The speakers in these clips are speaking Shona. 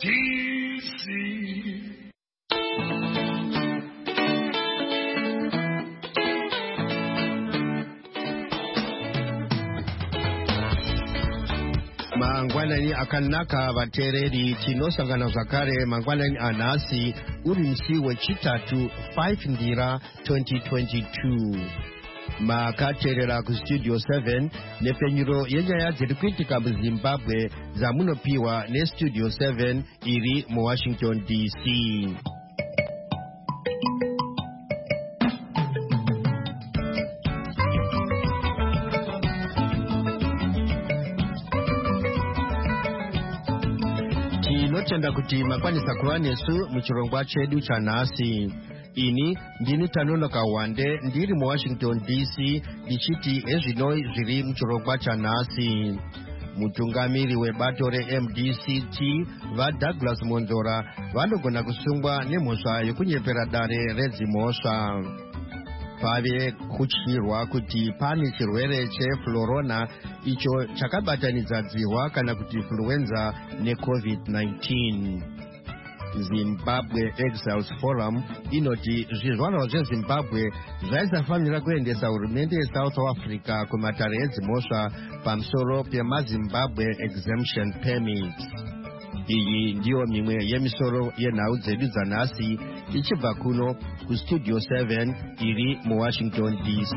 DC. Mangwanani akanaka batereri tinosangana zvakare mangwanani anhasi uri musi wechitatu 5 ndira 2022 makateerera kustudio 7 nepfenyuro yenyaya dziri kuitika muzimbabwe dzamunopiwa nestudio 7 iri muwashington DC. Tinotenda kuti makwanisa kuva nesu muchirongwa chedu chanhasi. Ini ndini Tanonoka Wande ndiri muwashington DC ndichiti ezvinoi zviri muchirongwa chanhasi. Mutungamiri webato reMDCT vaDouglas Monzora vanogona kusungwa nemhosva yekunyepera dare redzimhosva. Pave kutyirwa kuti pane chirwere cheflorona icho chakabatanidza dzihwa kana kuti influenza neCovid-19. Zimbabwe Exiles Forum inoti zvizvarwa zveZimbabwe zvaisafanira kuendesa hurumende yeSouth Africa kumatare edzimhosva pamusoro pemaZimbabwe Exemption Permits. Iyi ndiyo mimwe yemisoro yenhau dzedu dzanhasi ichibva kuno kustudio 7 iri muwashington DC.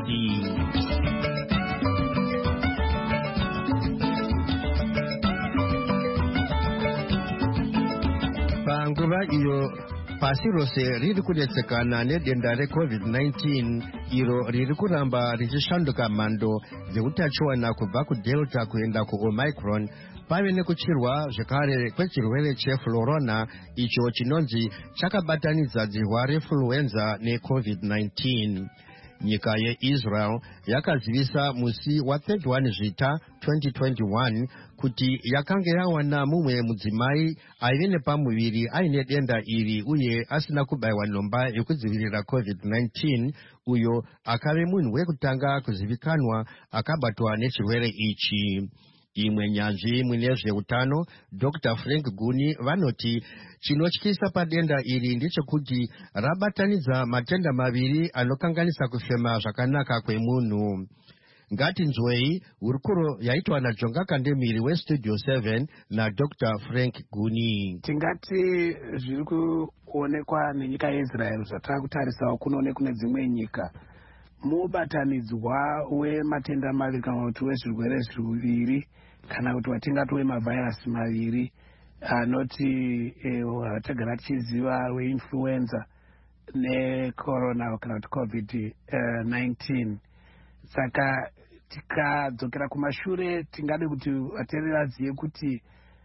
Panguva iyo pasi rose riri kudetsekana nedenda reCovid-19 iro riri kuramba richishanduka mhando dzeutachiwana kubva kuDelta kuenda kuOmicron, pave nekuchirwa zvekare kwechirwere cheflorona icho chinonzi chakabatanidza dzihwa refluenza neCovid-19. Nyika yeIsrael yakazivisa musi wa31 Zvita 2021 kuti yakanga yawana mumwe mudzimai aive nepamuviri aine denda iri uye asina kubayiwa nhomba yekudzivirira COVID-19, uyo akave munhu wekutanga kuzivikanwa akabatwa nechirwere ichi. Imwe nyanzvi mune zveutano Dr. Frank Guni vanoti chinotyisa padenda iri ndechekuti rabatanidza matenda maviri anokanganisa kufema zvakanaka kwemunhu. Ngatinzwei hurukuro yaitwa naJonga Kandemiri westudio 7 naDr. Frank Guni. Tingati zviri kuonekwa nenyika yeIsrael zvatakutarisawo kunoone kune dzimwe nyika mubatanidzwa wematenda maviri kana kuti wezvirwere zviviri kana kuti watingati wemavhairasi maviri anoti watagara tichiziva weinfluenza necorona kana kuti COVID-19. Saka tikadzokera kumashure tingade kuti vateereri vazive kuti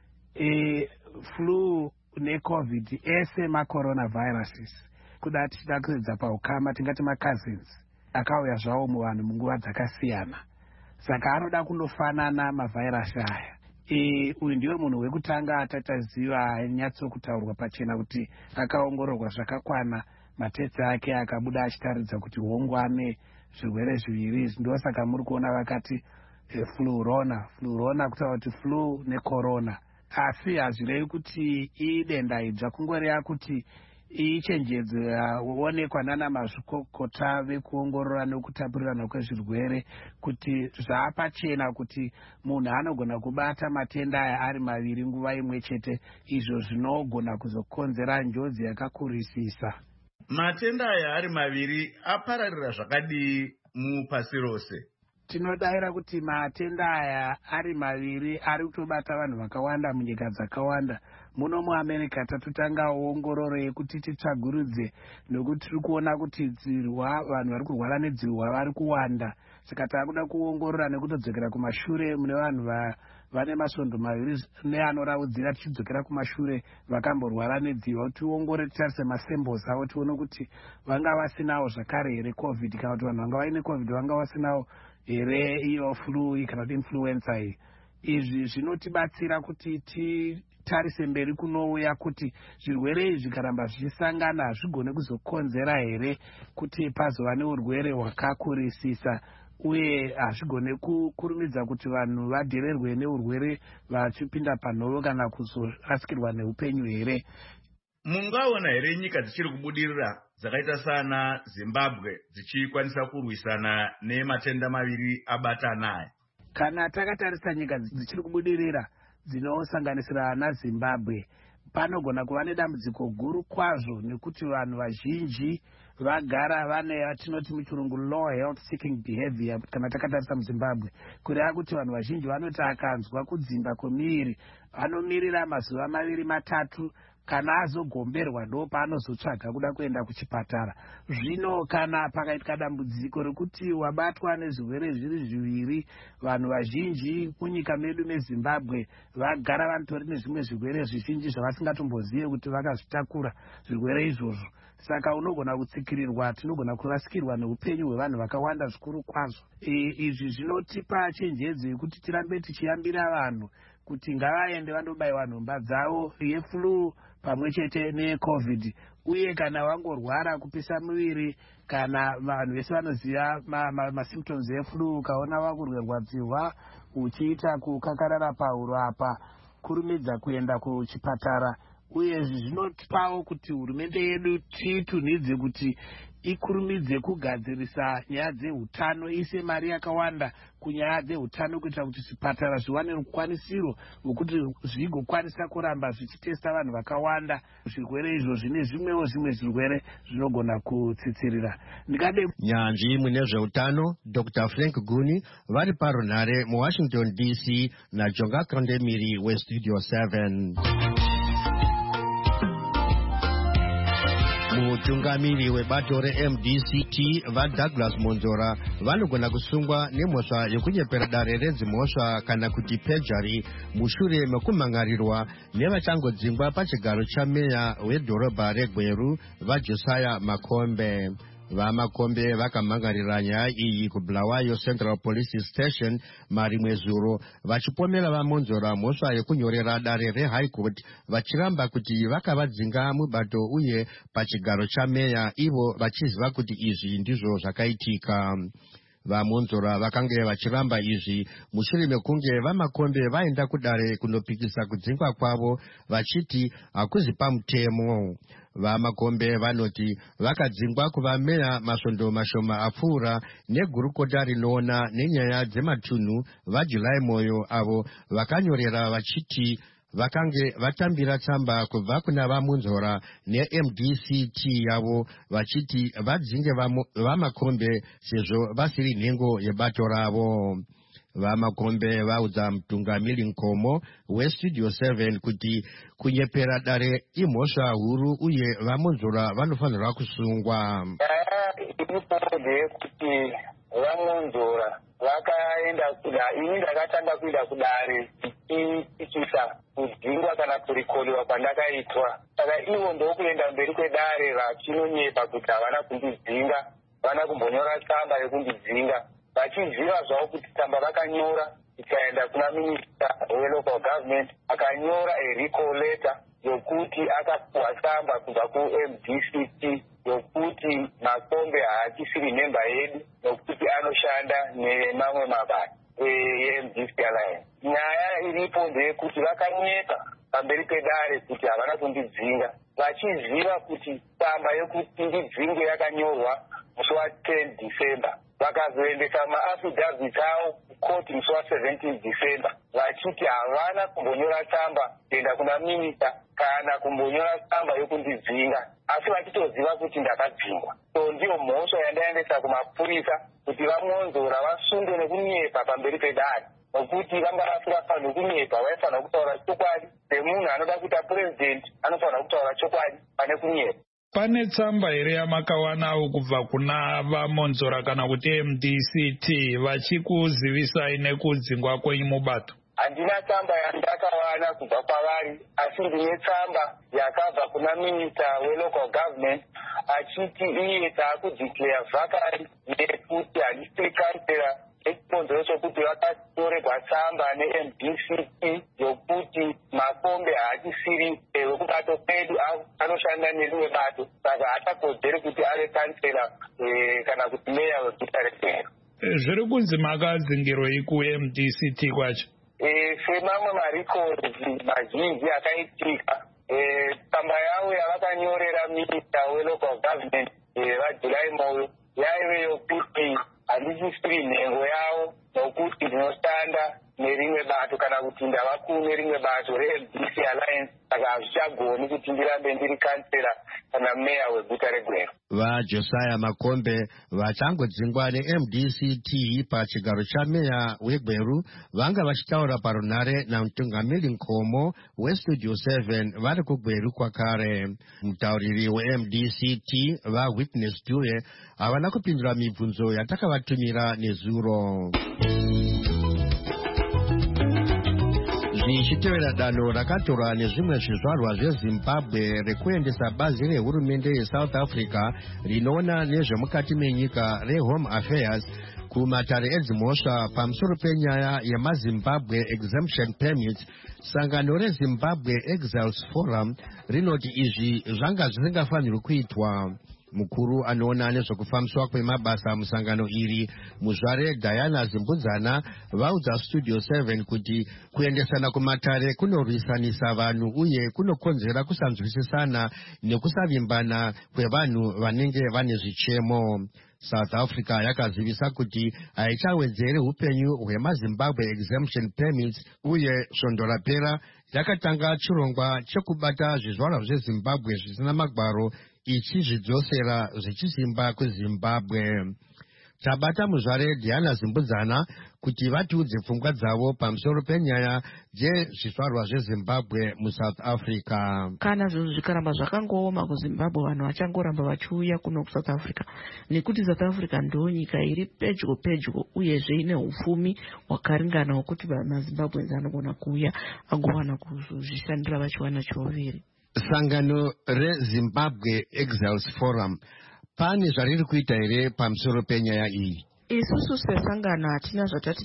flu neCovid ese macoronaviruses kuda tichida kuedza paukama tingati macousins akauya zvawo muvanhu munguva dzakasiyana, saka anoda kundofanana mavhairasi aya. Uyu ndiwe munhu wekutanga atataziva ainyatsokutaurwa pachena kuti akaongororwa zvakakwana, matesti ake akabuda achitaridza kuti hongu ane zvirwere zviviri. Ndosaka muri kuona vakati flurona kutaura kuti flu necorona, asi hazvirevi kuti idenda idzva, kungoreva kuti ichenjedzo yaonekwa nana mazvikokota vekuongorora nekutapurirana kwezvirwere kuti zvaapachena kuti munhu anogona kubata matenda aya ari maviri nguva imwe chete, izvo zvinogona kuzokonzera njodzi yakakurisisa. Matenda aya ari maviri apararira zvakadii mupasi rose? Tinodavira kuti matenda aya ari maviri ari kutobata vanhu vakawanda munyika dzakawanda. Muno muAmerica tatotanga ongororo yekuti titsvagurudze, nokuti tiri kuona kuti dzirwa, vanhu vari kurwara nedzirwa vari kuwanda. Saka takuda kuongorora nekutodzokera kumashure mune vanhu vane masvondo maviri neanoraudzira, tichidzokera kumashure vakamborwara nedzihwa, kuti tiongore titarise masamples avo tione kuti vanga vasinawo zvakare here COVID, kana kuti vanhu vanga vaine COVID vanga vasinawo here iyo flu kana kuti influenza iyi. Izvi zvinotibatsira kuti titarise mberi kunouya kuti zvirwere izvi zvikaramba zvichisangana hazvigone kuzokonzera here kuti pazova neurwere hwakakurisisa uye hazvigone kukurumidza kuti vanhu vadhererwe neurwere vachipinda panhoo kana kuzorasikirwa neupenyu here. Mungaona here nyika dzichiri kubudirira dzakaita sana Zimbabwe dzichikwanisa kurwisana nematenda maviri abatanaya? Kana takatarisa nyika dzichiri kubudirira dzinosanganisira na Zimbabwe, panogona kuva nedambudziko guru kwazvo nekuti vanhu vazhinji vagara vane atinoti muchirungu low health seeking behavior. Kana takatarisa muZimbabwe, kureva kuti vanhu vazhinji vanoti akanzwa kudzimba kwemiviri vanomirira mazuva 2-3 kana azogomberwa ndo paanozotsvaga kuda kuenda kuchipatara. Zvino kana pakaitika dambudziko rekuti wabatwa nezvirwere zviri zviviri, vanhu vazhinji kunyika medu meZimbabwe vagara vanitori nezvimwe zvirwere zvizhinji zvavasingatombozive kuti vakazvitakura zvirwere izvozvo. Saka unogona kutsikirirwa, tinogona kurasikirwa neupenyu hwevanhu vakawanda zvikuru kwazvo. Izvi zvinotipa chenjedzo yekuti tirambe tichiyambira vanhu kuti ngavaende vandobayiwa nhomba dzavo yeflu pamwe chete neCovid. Uye kana wangorwara kupisa muviri, kana vanhu vese vanoziva masymptoms eflu, ukaona wakurwerwadzihwa uchiita kukakarara pahuro apa, kurumidza kuenda kuchipatara. Uye zvinotipawo kuti hurumende yedu titunhidze kuti ikurumidze kugadzirisa nyaya dzeutano, ise mari yakawanda kunyaya dzeutano kuitira kuti zvipatara zviwane rukwanisiro rwekuti zvigokwanisa kuramba zvichitesta vanhu vakawanda. Zvirwere izvozvi nezvimwewo zvimwe zvirwere zvinogona kutsitsirira. Ndingade nyanzvi munezveutano Dr. Frank Guni vari parunhare muWashington DC naJonga Kandemiri weStudio 7. Mutungamiri webato reMDCT vaDouglas Monzora vanogona kusungwa nemhosva yekunyepera dare redzimhosva kana kuti perjury mushure mekumhangarirwa nevachangodzingwa pachigaro chameya wedhorobha reGweru vaJosiah Makombe. VaMakombe vakamhangarira nyaya iyi kuBulawayo Central Police Station marimwe zuro, vachipomera vaMonzora mhosva yekunyorera dare reHigh Court vachiramba kuti vakavadzinga mubato uye pachigaro chameya, ivo vachiziva kuti izvi ndizvo zvakaitika. VaMonzora vakange vachiramba izvi mushure mekunge vaMakombe vaenda kudare kunopikisa kudzingwa kwavo vachiti hakuzi pamutemo. VaMakombe vanoti vakadzingwa kuva meya masvondo mashoma apfuura negurukota rinoona nenyaya dzematunhu vaJuly Moyo, avo vakanyorera vachiti vakange vatambira tsamba kubva kuna vaMonzora neMDCT yavo vachiti vadzinge vaMakombe sezvo vasiri nhengo yebato ravo. VaMakombe vaudza mutungamiri Nkomo weStudio 7 kuti kunyepera dare imhosva huru uye vaMonzora vanofanirwa kusungwa. Kuti vaMonzora vakaenda ini ndakatanga kuenda kudare ichisa kudzingwa kana kurikoliwa kwandakaitwa. Saka ivo ndokuenda mberi kwedare vachinonyepa kuti havana kundidzinga, vana kumbonyora tsamba yekundidzinga, vachiziva zvavo kuti tsamba vakanyora ikaenda kuna minista welocal government, akanyora recall letter yokuti akapuwa tsamba kubva kuMDCT yokuti Makombe haachisiri member yedu nokuti anoshanda nemamwe mabasa eMDC Alliance. Nyaya iripo ndeyekuti vakanyepa pamberi pedare kuti havana kundidzinga, vachiziva kuti tsamba yokuti ndidzinge yakanyorwa musi wa10 December. Vakazoendesa maafidhavhiti avo kukoti musi wa17 December vachiti havana kumbonyora tsamba kuenda kuna minista kana kumbonyora tsamba yokundidzinga, asi vachitoziva kuti ndakadzingwa. So ndiyo mhosva yandaendesa kumapurisa kuti vaMonzora vasungwe nekunyepa pamberi pedare, nokuti vanga vasingafanirwi kunyepa, vaifanira kutaura chokwadi. Semunhu anoda kuita president anofanira kutaura chokwadi pane kunyepa. Pane tsamba here yamakawanawo kubva kuna vaMonzora kana kuti MDCT vachikuzivisai nekudzingwa kwenyu mubato? Handina tsamba yandakawana kubva kwavari, asi ndine tsamba yakabva kuna minista welocal government achiti iye taakudeclare vhakari yekuti hadistrict councillor echikonzero chokuti vakatorerwa tsamba neMDCT yokuti Makombe haachisiri wekubato pedu, anoshanda nerimwe bato, saka haachakodzeri kuti ave kansela kana kuti meya weguta reGweru. zviri kunzi makadzingirwei kuMDCT kwacho? Semamwe marekodzi mazhinji akaitika, tsamba yavo yavakanyorera minista welocal government vaJuly Moyo yaive yokuti handisisiri nhengo yavo nokuti ndinoshanda nerimwe bato kana kuti ndava kune rimwe bato reMDC Alliance, saka hazvichagoni kuti ndirambe ndiri kansera kana meya weguta reGweru. VaJosiah Makombe vachangodzingwa neMDCT pachigaro chameya weGweru vanga vachitaura parunhare namutungamiri Nkomo weStudio 7 vari kuGweru kwakare. Mutauriri weMDCT vaWitness Dure havana kupindura mibvunzo yatakavatumira nezuro. Zvichitevera danho rakatorwa nezvimwe zvizvarwa zveZimbabwe rekuendesa bazi rehurumende yeSouth Africa rinoona nezvemukati menyika reHome Affairs kumatare edzimhosva pamusoro penyaya yemaZimbabwe Exemption Permit, sangano reZimbabwe Exiles Forum rinoti izvi zvanga zvisingafanirwi kuitwa. Mukuru anoona nezvekufambiswa kwemabasa musangano iri, muzvare Diana Zimbudzana, vaudza Studio 7 kuti kuendesana kumatare kunorwisanisa vanhu uye kunokonzera kusanzwisisana nekusavimbana kwevanhu vanenge vane zvichemo. South Africa yakazivisa kuti haichawedzeri upenyu hwemaZimbabwe Exemption Permits uye svondo rapera yakatanga chirongwa chekubata zvizvarwa zveZimbabwe zvisina magwaro ichizvidzosera zvichisimba kuZimbabwe. Tabata muzvare Diana Zimbudzana kuti vatiudze pfungwa dzavo pamusoro penyaya dzezvizvarwa zveZimbabwe muSouth Africa. Kana zvinhu zvikaramba zvakangooma kuZimbabwe, vanhu vachangoramba vachiuya kuno kuSouth Africa, nekuti South Africa ndo nyika iri pedyo uyezve ine upfumi hwakaringana hwekuti maZimbabwenzi anogona kuuya agowana kuzvishandira vachiwana chioviri. Sangano reZimbabwe Exiles Forum pane zvariri kuita here pamusoro penyaya iyi? Isusu sesangano hatina zvatati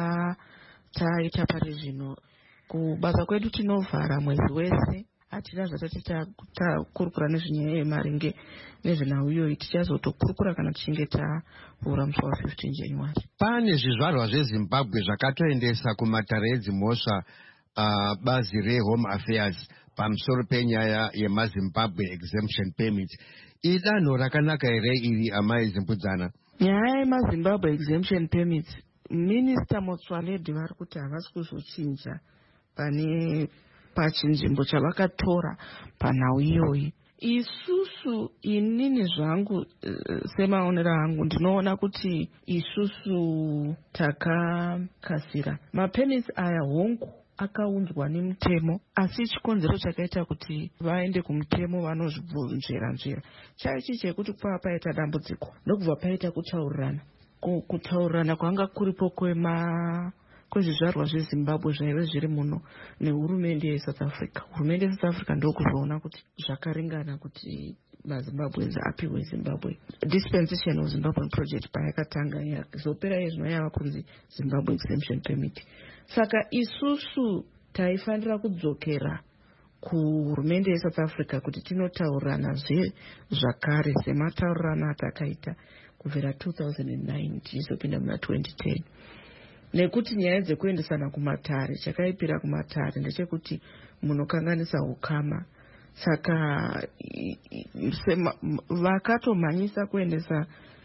taita pari zvino. Kubasa kwedu tinovhara mwezi wese, hatina zvatati takurukura nezvenyaya yemari nezvenhau tichazotokurukura kana tichinge tavhura musi wa 15 January. Pane zvizvarwa zveZimbabwe zvakatoendesa kumatare edzimhosva bazi reHome Affairs pamusoro penyaya yemaZimbabwe Exemption Permit. Idanho rakanaka here iri, amai Zimbudzana? Nyaya yemaZimbabwe Exemption Permit, Minista Motsoaledi vari kuti havasi kuzochinja pane pachinzvimbo chavakatora panhau iyoyi. Isusu inini zvangu semaonero angu ndinoona kuti isusu takakasira. Mapemits aya hongu akaunzwa nemutemo, asi chikonzero chakaita kuti vaende kumutemo vanozvibvunzvera chaichi chekuti kwava paita dambudziko ndokubva paita kutaurirana kwanga kuripo kwezvizvarwa zveZimbabwe zvaive zviri muno nehurumende yeSouth Africa. Hurumende yeSouth Africa ndokuzoona kuti zvakaringana kuti maZimbabwenzi apiwe Zimbabwe dispensation of Zimbabwean project payakatanga yakazopera izvino yava kunzi Zimbabwe Exemption Permit. Saka isusu taifanira kudzokera kuhurumende yeSouth Africa kuti tinotaurirana zvakare semataurirano atakaita kubvira 2009 tichizopinda muna 2010. Nekuti nyaya dzekuendesana kumatare, chakaipira kumatare ndechekuti munokanganisa ukama. Saka vakatomhanyisa kuendesa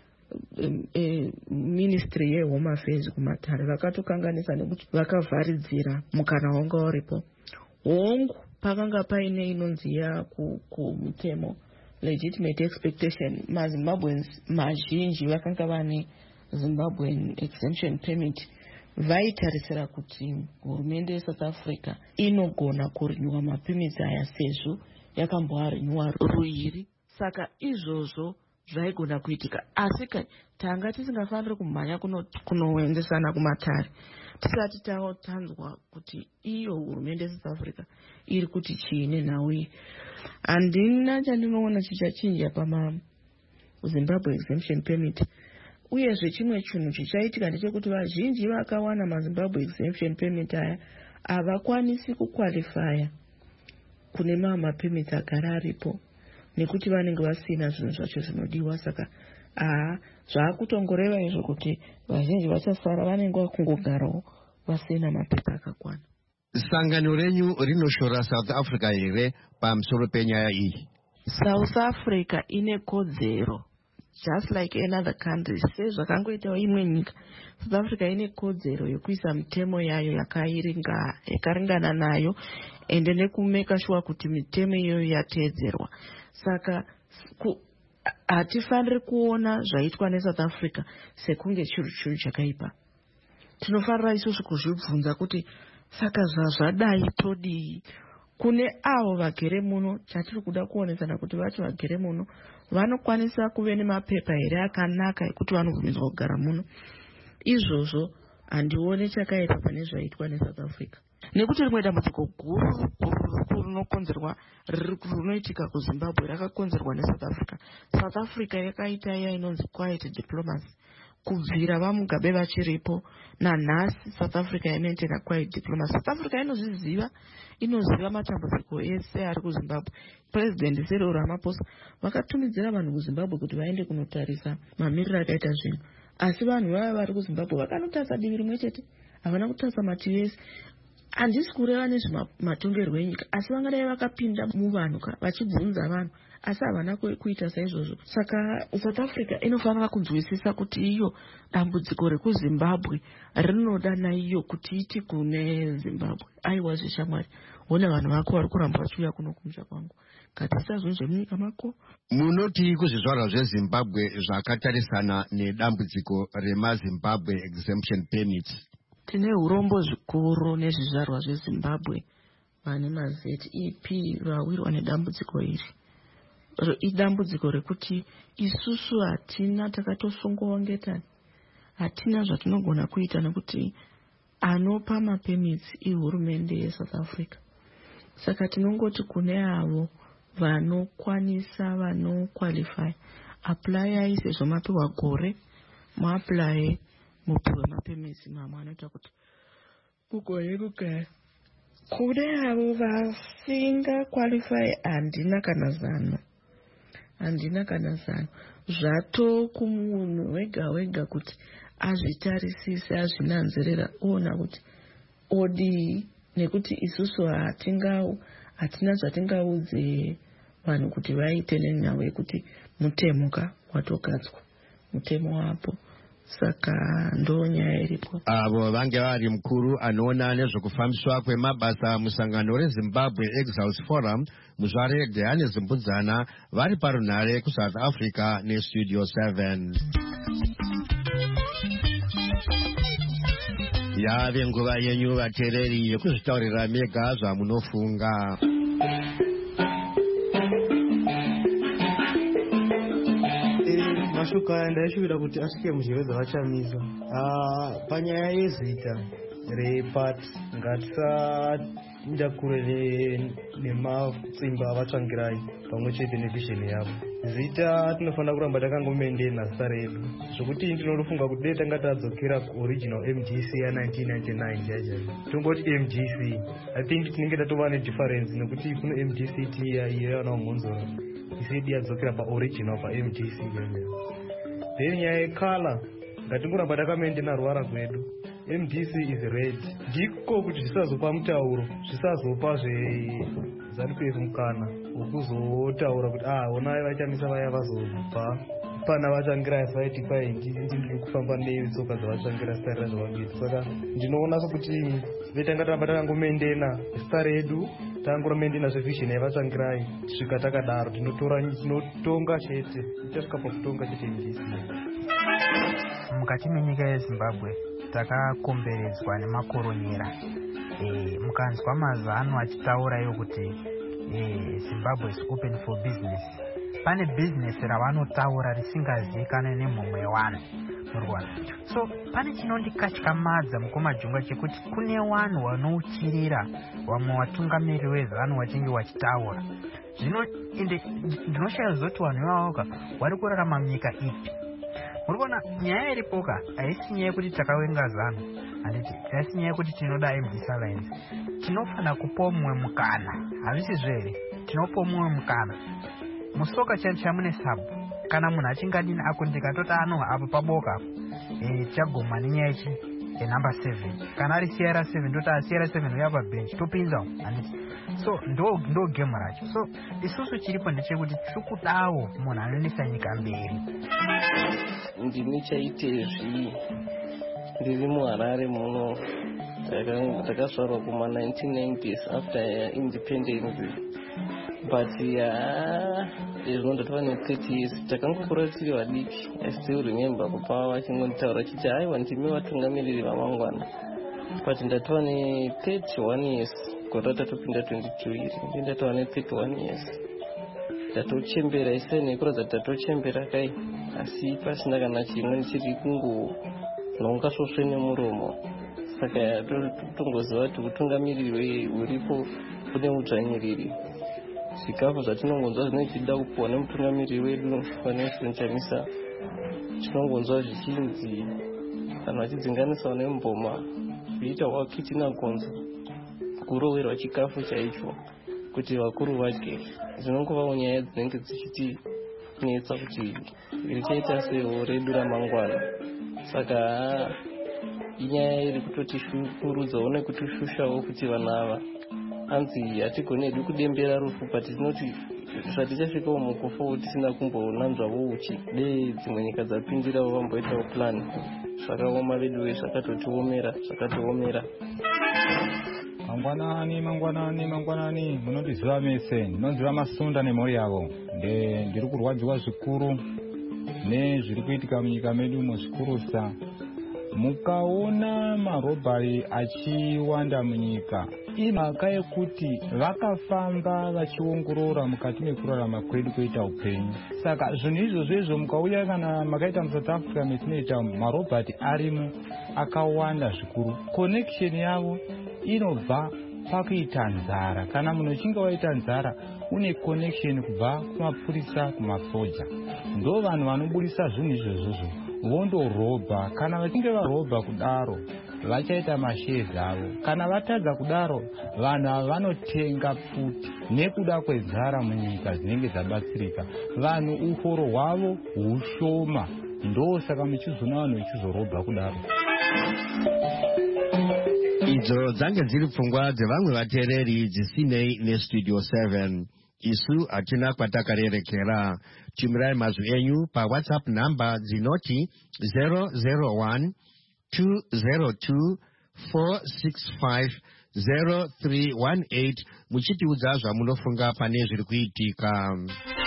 ministry yeHome Affairs kumatare, vakatokanganisa nekuti vakavharidzira mukana wanga uripo. Hongu pakanga paine inonzi kumutemo legitimate expectation, maZimbabweans mazhinji vakanga vane Zimbabwean Exemption Permit vaitarisira kuti hurumende yeSouth Africa inogona kurinyuwa mapemits aya sezvo yakamboarinyuwa ruiri. Saka izvozvo zvaigona kuitika, asi tanga tisingafaniri kumhanya kunoendesana kumatare tisati tanzwa kuti iyo hurumende yeSouth Africa iri kuti chiine nhau iyi. Handina chandinoona chichachinja Zimbabwe Exemption Permit. Uyezve chimwe chinhu chichaitika ndechekuti vazhinji vakawana maZimbabwe Exemption Permit aya havakwanisi kukwalifaya kune mapemits agara aripo nekuti vanenge vasina zvinhu zvacho zvinodiwa. Saka zvakutongoreva izvo kuti vazhinji vachasara vanenge vakungogarawo vasina mapepa akakwana. Sangano renyu rinoshora South Africa here pamusoro penyaya iyi? South Africa ine kodzero, just like another country, sezvakangoitawo imwe nyika. South Africa ine kodzero yokuisa mitemo yayo yakaringana nayo ende nekumeka sure kuti mitemo iyoyo yateedzerwa. Saka hatifaniri kuona zvaitwa neSouth Africa sekunge chinhu chakaipa. Tinofanira isusu kuzvibvunza kuti saka zvadai todii? Kune avo vagere muno, chatiri kuda kuonesana kuti vacho vagere muno vanokwanisa kuve nemapepa here akanaka ekuti vanobvumidzwa kugara muno. Izvozvo handione chakaipa pane zvaitwa neSouth Africa. Nekuti rimwe dambudziko guru rinokonzerwa rinoitika kuZimbabwe rakakonzerwa neSouth Africa. South Africa yakaita iya inonzi quiet diplomacy. Kubvira vaMugabe vachiripo nanhasi South Africa yamaintaina quiet diplomacy. South Africa inoziva matambudziko ese ari kuZimbabwe. President Cyril Ramaphosa vakatumidzira vanhu kuZimbabwe kuti vaende kunotarisa mamiriro akaita zvinhu. Asi vanhu vaya vari kuZimbabwe vakanotarisa divi rimwe chete, havana kutarisa mativi ese. Handisi kureva nezvematongerwo enyika, asi vangadai vakapinda muvanhu vachibvunza vanhu, asi havana kuita saizvozvo. Saka South Africa inofanira kunzwisisa kuti iyo dambudziko rekuZimbabwe rinoda naiyo kuti iti kune Zimbabwe. Aiwa zveshamwari, ona vanhu vako vari kuramba vachiuya kuno kumusha kwangu, katisa zvinhu zvemunyika mako. Munoti kuzvizvarwa zveZimbabwe zvakatarisana nedambudziko remaZimbabwe exemption permits? Tine urombo zvikuru nezvizvarwa zveZimbabwe vane maZEP vawirwa nedambudziko iri. Idambudziko rekuti isusu hatina takatosongowa ngetani, hatina zvatinogona kuita nekuti anopa mapemits ihurumende yeSouth Africa. Saka tinongoti kune avo vanokwanisa, vanoqualify, apply sezvo mapiwa gore, muapply mupiwe mapemits mamwe anoita kuti mugone kugara. Kune avo vasinga qualify handina kana zano. Zvato kumunhu wega kuti azvitarisise, azvinanzerera, ona kuti odii, nekuti isusu hatina zvatingaudze vanhu kuti vaite nenyaya yekuti mutemuka watogadzwa, mutemo wapo. Saka ndo nyaya iripo. Avo vange vari mukuru anoona nezvekufambiswa kwemabasa musangano reZimbabwe Exiles Forum muzvare Diane Zimbudzana vari parunhare kuSouth Africa neStudio 7. Yave nguva yenyu vateereri yekuzvitaurira mega zvamunofunga. Mashuka ndaishuvira kuti asvike munjere dzavachamisa. Panyaya yezita repart ngatisaenda kure nematsimba avatsvangirai pamwe chete nevhisheni yavo. Zita tinofanira kuramba takangomendena zita redu, zvokuti ndinofunga kuti dai tanga tadzokera kuoriginal MGC ya1999 jaja tongoti MGC. I think tinenge tatova nedifference nekuti kune MGC tiya iyana Mhonzora isidi yadzokera paoriginal paMGC jaja. Then nyaya yekala ngatingoramba takamendena ruvara rwedu. MGC is red. Ndiko kuti zvisazopa mutauro, zvisazopa ZANU-PF mukana wekuzotaura kuti onai vachamisa vaya vazobva pana vachangira saiti kwai ndiri kufamba netsoka dzavachangira starira zvavangiti. Saka ndinoona sokuti vetanga tamba takangomendena zita redu, tangoromendena zvevhisheni yavachangirai. Svika takadaro tinotonga chete, tichasvika pakutonga chete MGC. Mukati menyika yeZimbabwe takakomberedzwa nemakoronyera. Mukanzwa mazano achitaura iyo kuti Zimbabwe is open for business, pane business ravanotaura risingazivikanwe nemumwe wanhu. So pane chinondikatyamadza mukomajungwa chekuti kune vanhu vanouchirira vamwe vatungamiri weZANU vachinge vachitaura. Zvino ndinoshaya zoti vanhu ivavoka vari kurarama munyika ipi? Murikuona nyaya iripoka haisi nyaya yekuti takavenga ZANU, handiti haisi nyaya yekuti tinoda MDC Alliance. Tinofana kupa mumwe mukana, hazvisizvo here? Tinopa mumwe mukana. Musoka chamune sabu kana munhu achingadini akundika toti anowa apo paboka tichagoma nenyaya yechi number 7 kana ari CR7 ndoti CR7 uya pabench topinza so ndo game racho. So isusu chiripo ndechekuti tiri kudawo munhu anonisa nyika mberi. Ndini chaitezvi ndiri muHarare muno takazvarwa kuma 1990s after independence, but zvinondatova ne30 years takangokura tiri vadiki. I still remember papa vachingonditaura chiti aiwa ndimi vatungamiriri vamangwana, but ndatova ne31 years gore tatopinda 22 iri ndatova ne31 years ndatochembera ise nekuradza kuti ndatochembera kai, asi pasina kana chimwe chiri kungononga svosve nemuromo. Saka totongoziva kuti utungamiriri uripo kune udzvanyiriri. Zvikafu zvatinongonzwa zvinochida kupuwa nemutungamiriri wedu pane Senzamisa, tinongonzwa zvichinzi vanhu vachidzinganisawo nemboma kuita wakitina gonzo kuroverwa chikafu chaicho kuti vakuru vake. Dzinongovawo nyaya dzinenge dzichitinetsa kuti richaita sewo redu ramangwana. Saka inyaya iri kutotishukurudzawo nekutishushawo kuti vanhu ava anzi hatigoni hedu kudembera rufu, but tinoti zvatichasvikawo mukufawo tisina kumbonanzvawo uchi. Dei dzimwe nyika dzapindirawo vamboitawo plan zvakaoma vedu zvakatotiomera zvakatiomera. Mangwanani munondiziva mese, ndinonziva Masunda nemhuri yavo. Ndiri kurwadziwa zvikuru nezviri kuitika munyika medu muzvikurusa. Mukaona marobhari achiwanda munyika, imhaka yekuti vakafamba vachiongorora mukati mekurarama kwedu kuita upenyu. Saka zvinhu izvozvo mukauya kana makaita muSouth Africa metinoita marobhari arimo akawanda zvikuru. Connection yavo inobva pakuita nzara. Kana munhu uchinge waita nzara une connection kubva kumapurisa kumasoja. Ndo vanhu vanobudisa zvinhu izvozvo vondorobha. Kana vachinge varobha kudaro vachaita mashezi avo. Kana vatadza kudaro vanhu ava vanotenga futi nekuda kwenzara munyika dzinenge dzabatsirika. Vanhu uforo hwavo hushoma, ndo saka muchizona vanhu vachizorobha kudaro. Idzo dzange dziri pfungwa dzevamwe vateereri dzisinei neStudio 7. Isu hatina kwatakarerekera. Tumirai mazwi enyu paWhatsApp namba dzinoti 001 202 465 0318 muchitiudza zvamunofunga pane zviri kuitika.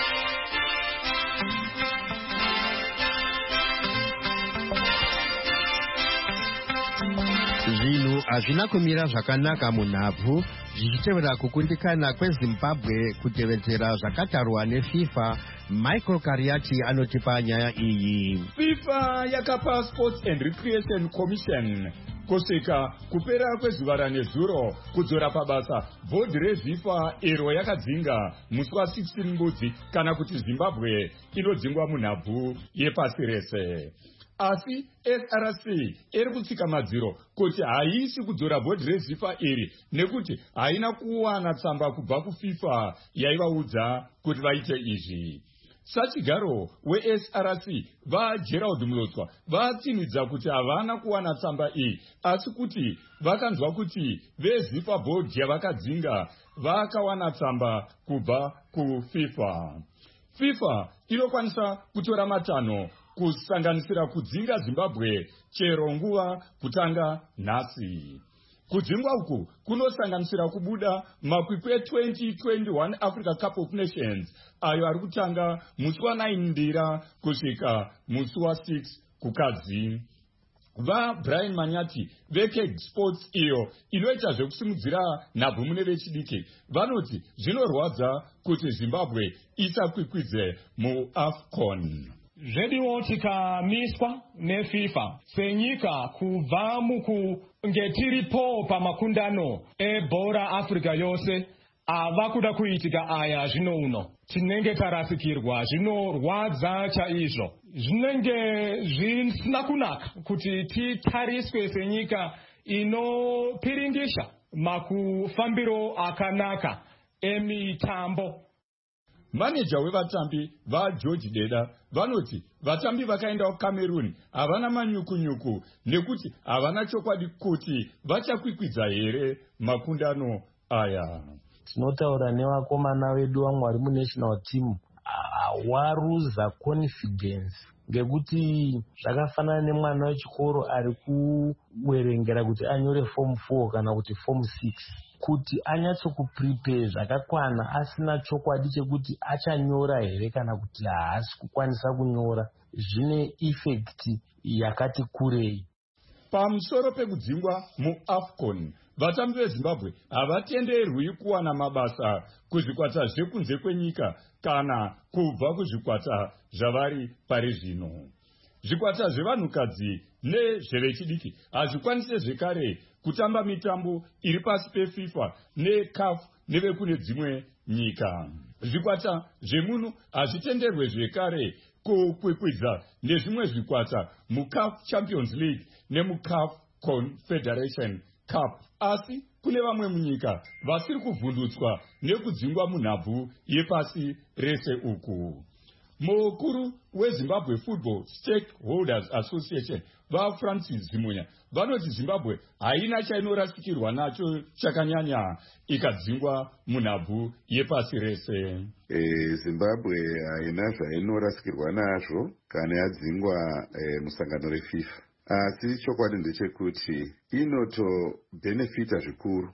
Zvinhu hazvina kumira zvakanaka munhabvu zvichitevera kukundikana kweZimbabwe kutevedzera zvakatarwa neFIFA. Michael Kariati anotipa nyaya iyi. FIFA yakapa Sports and Recreation Commission kusvika kupera kwezuva ranezuro kudzora pabasa bhodhi reFIFA iro yakadzinga musi wa16 Mbudzi kana kuti Zimbabwe inodzingwa munhabvu yepasi rese. Asi SRC iri kutsika madziro kuti haisi kudzora bhodhi reFIFA iri nekuti haina kuwana tsamba kubva kuFIFA yaivaudza kuti vaite izvi. Sachigaro weSRC vaGerald Mulotswa vatsimidza kuti havana kuwana tsamba iyi, asi kuti vakanzwa kuti veFIFA board yavakadzinga vakawana tsamba kubva kuFIFA. FIFA inokwanisa kutora matanho kusanganisira kudzinga Zimbabwe chero nguva kutanga nhasi. Kudzingwa uku kunosanganisira kubuda makwikwi e2021 Africa Cup of Nations ayo ari kutanga musi wa9 Ndira kusvika musi wa6 kukadzi. Brian Manyati veKeg Sports iyo inoita zvekusimudzira nhabvu mune vechidiki vanoti zvinorwadza kuti Zimbabwe isakwikwidze muAFCON. Zvediwo tikamiswa neFIFA senyika kubva mukunge tiripo pamakundano ebhora Africa yose ava kuda kuitika aya zvino uno. Tinenge tarasikirwa, zvinorwadza chaizvo. Zvinenge zvisina kunaka kuti titariswe senyika inopiringisha makufambiro akanaka emitambo. maneja wevatambi vaGeorge Deda vanoti vatambi vakaenda kuCameroon havana manyukunyuku nekuti havana chokwadi kuti vachakwikwidza here makundano aya. Tinotaura nevakomana vedu vamwe vari munational team waruza confidence ngekuti zvakafanana nemwana wechikoro ari kuwerengera kuti anyore form 4 kana kuti form 6 kuti anyatsokuprepare zvakakwana asina chokwadi chekuti achanyora here kana kuti haasi kukwanisa kunyora, zvine effect yakati kurei. Pamusoro pekudzingwa muAFCON, vatambi veZimbabwe havatenderwi kuwana mabasa kuzvikwata zvekunze kwenyika kana kubva kuzvikwata zvavari pari zvino. Zvikwata zvevanhukadzi nezvevechidiki hazvikwanise zvekare kutamba mitambo iri pasi peFIFA neCAF nevekune dzimwe nyika. Zvikwata zvemuno hazvitenderwe zvekare kukwikwidza nezvimwe zvikwata muCAF Champions League nemuCAF Confederation Cup, asi kune vamwe munyika vasiri kuvhundutswa nekudzingwa munhabvu yepasi rese uku. Mukuru weZimbabwe Football Stakeholders Association vaFrancis Zimunya vanoti Zimbabwe haina chainorasikirwa nacho chakanyanya ikadzingwa munhabvu yepasi rese. Zimbabwe haina zvainorasikirwa nazvo kana yadzingwa musangano reFIFA. Asi chokwadi ndechekuti inotobhenefita zvikuru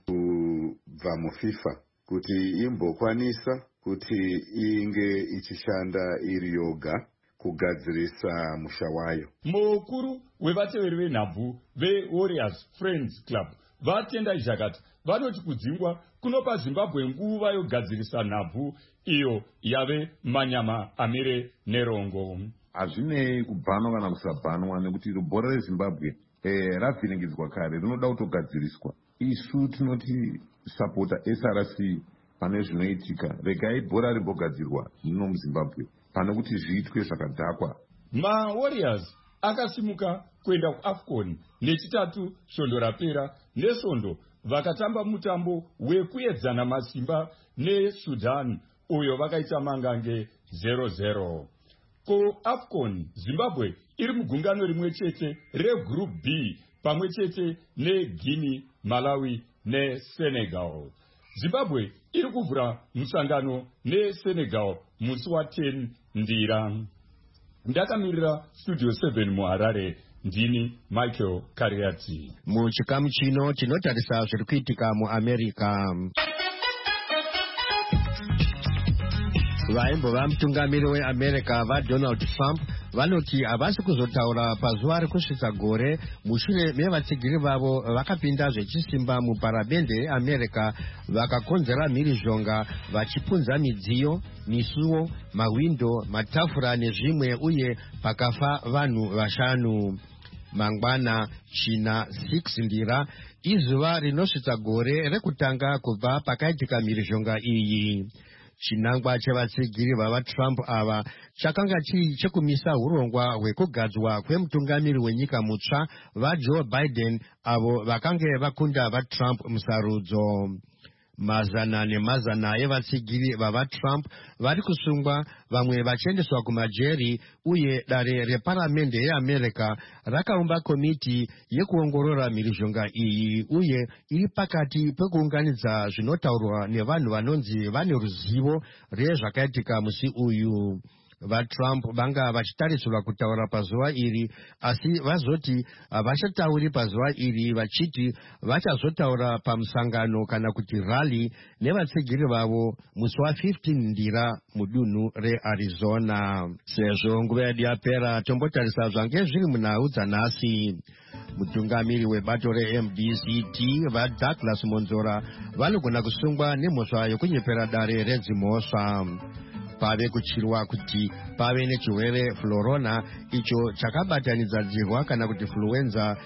kubva muFIFA kuti imbokwanisa kuti inge ichishanda iri yoga kugadzirisa musha wayo. Mukuru wevateveri venhabvu veWarriors Friends Club vatenda Jakati vanoti kudzingwa kunopa Zimbabwe nguva yogadzirisa nhabvu iyo yave manyama amire nerongo. Hazvinei kubhanwa kana kusabhanwa nekuti bhora reZimbabwe ravhiringidzwa kare rinoda kutogadziriswa. Isu tinoti sapota SRC pane zvinoitika, regai bhora rimbogadzirwa muno muZimbabwe pane kuti zviitwe zvakadhakwa. MaWarriors akasimuka kuenda kuAFCON nechitatu svondo rapera nesvondo vakatamba mutambo wekuedzana masimba neSudan uyo vakaita mangange 0-0. KuAFCON Zimbabwe iri mugungano rimwe chete reGroup B pamwe chete neGuinea, Malawi neSenegal. Zimbabwe iri kuvhura musangano neSenegal musi wa10 Ndira. Ndakamirira Studio 7 muHarare, ndini Michael Kariati. Muchikamu chino tinotarisa zviri kuitika muAmerica. Vaimbova mutungamiri weAmerica vaDonald Trump vanoti havasi kuzotaura pazuva rekusvitsa gore mushure mevatsigiri vavo vakapinda zvechisimba muparamende yeAmerica vakakonzera mhirizhonga vachipunza midziyo, misuwo, mawindo, matafura nezvimwe uye pakafa vanhu 5. Mangwana china 6 Ndira izuva rinosvitsa gore rekutanga kubva pakaitika mhirizhonga iyi. Chinangwa chevatsigiri vavaTrump ava chakanga chiri chekumisa urongwa hwekugadzwa kwemutungamiri wenyika mutsva vaJoe Biden avo vakange vakunda vaTrump musarudzo. Mazana nemazana evatsigiri vavaTrump vari kusungwa, vamwe vachiendeswa kumajeri, uye dare reparamende yeAmerica rakaumba komiti yekuongorora mhirizhonga iyi uye iri pakati pekuunganidza zvinotaurwa nevanhu vanonzi vane ruzivo rezvakaitika musi uyu. VaTrump vanga vachitarisirwa kutaura pazuva iri, asi vazoti havachatauri pazuva iri vachiti vachazotaura pamusangano kana kuti rally nevatsigiri vavo musi wa15 Ndira mudunhu reArizona. Sezvo nguva yedu yapera, tombotarisa zvange zviri munhau dzanhasi. Mutungamiri webato reMDCT vaDouglas Monzora vanogona kusungwa nemhosva yokunyepera dare redzimhosva. Pave kuchirwa kuti pave nechirwere florona icho chakabatanidza dzihwa kana kuti fluenza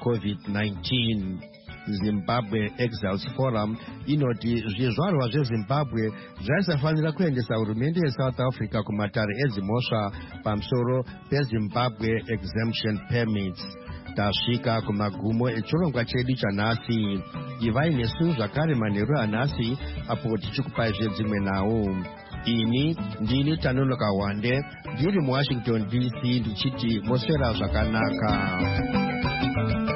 neCovid-19. Zimbabwe Exiles Forum inoti zvizvarwa zveZimbabwe zvaisafanira kuendesa hurumende yeSouth Africa kumatare edzimhosva pamusoro peZimbabwe Exemption Permits. Tasvika kumagumo echirongwa chedu chanhasi. Ivai nesu zvakare manheru anhasi apo tichikupai zvedzimwe nhau. ini ndini Tanuka Wande ndiri mu Washington DC ndichiti moswera zvakanaka.